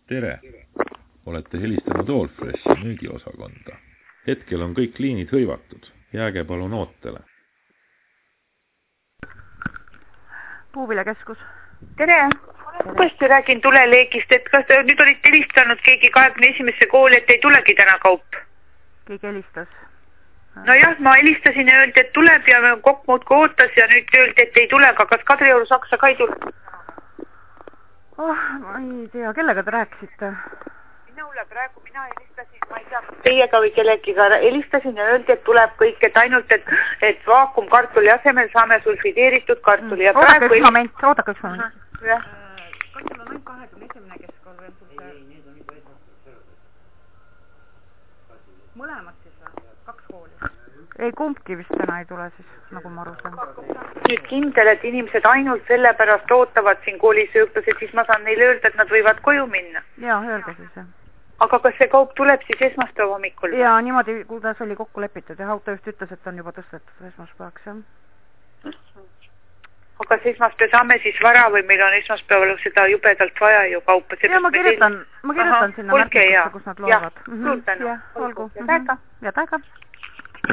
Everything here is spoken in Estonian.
Tere! Olete helistanud Allfreshi müügiosakonda. Hetkel on kõik liinid hõivatud. Jääge palun ootele. Puuviljakeskus. Tere! Uuesti räägin tuleleegist, et kas te nüüd olite helistanud keegi 21. kooli, et ei tulegi täna kaup? Keegi helistas. Nojah, ma helistasin ja öeldi, et tuleb ja kokk muudku ootas ja nüüd öeldi, et ei tule, aga kas Kadrioru Saksa ka ei tule? Ma ei tea, kellega te rääkisite? Minule praegu mina helistasin, ma ei tea, teiega või kellegiga helistasin ja öeldi, et tuleb kõik, et ainult, et vaakumkartuli asemel saame sulfideeritud kartuli. Oodake üks moment. Jah. Kas sul on ainult 21. keskkool või on sul see? Mõlemad siis või? 2 kooli? Ei, kumbki vist täna ei tule siis, nagu ma aru saan. Nüüd kindel, et inimesed ainult sellepärast ootavad siin koolisööklased, siis ma saan neile öelda, et nad võivad koju minna. Jaa, öelge siis jah. Aga kas see kaup tuleb siis esmaspäeva hommikul? Jaa, niimoodi, kuidas oli kokku lepitud ja autojuht ütles, et on juba tõstetud esmaspäevaks, jah. Aga kas esmaspäev saame siis vara või meil on esmaspäeval seda jubedalt vaja ju kaupa? Ja ma kirjutan sinna märkikusse, kus nad loevad. Suur tänu. Olgu. Ja täiega. Ja täiega.